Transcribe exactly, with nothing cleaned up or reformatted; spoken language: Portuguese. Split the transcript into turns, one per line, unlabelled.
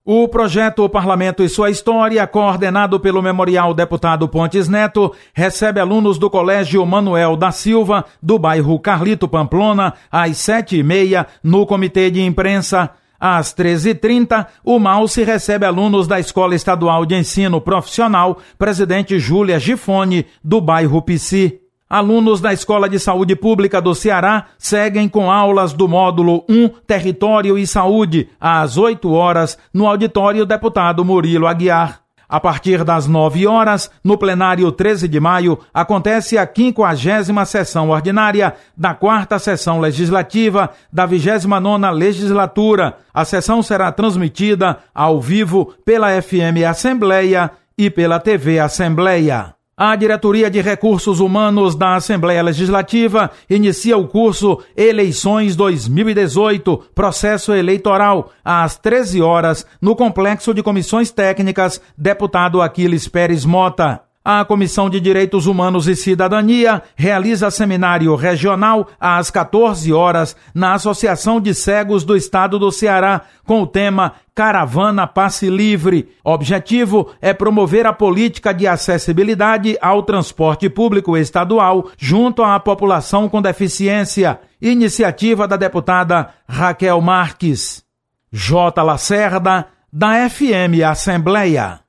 O projeto Parlamento e Sua História, coordenado pelo Memorial Deputado Pontes Neto, recebe alunos do Colégio Manuel da Silva, do bairro Carlito Pamplona, às sete e meia, no Comitê de Imprensa. Às treze e trinta, o Malce recebe alunos da Escola Estadual de Ensino Profissional Presidente Júlia Gifone, do bairro Pici. Alunos da Escola de Saúde Pública do Ceará seguem com aulas do módulo um, Território e Saúde, às oito horas, no auditório Deputado Murilo Aguiar. A partir das nove horas, no plenário treze de maio, acontece a quinquagésima sessão ordinária da quarta sessão legislativa da vigésima nona legislatura. A sessão será transmitida ao vivo pela F M Assembleia e pela T V Assembleia. A Diretoria de Recursos Humanos da Assembleia Legislativa inicia o curso Eleições dois mil e dezoito, Processo Eleitoral, às treze horas, no Complexo de Comissões Técnicas, Deputado Aquiles Pérez Mota. A Comissão de Direitos Humanos e Cidadania realiza seminário regional às quatorze horas na Associação de Cegos do Estado do Ceará, com o tema Caravana Passe Livre. Objetivo é promover a política de acessibilidade ao transporte público estadual junto à população com deficiência. Iniciativa da deputada Raquel Marques. J. Lacerda, da F M Assembleia.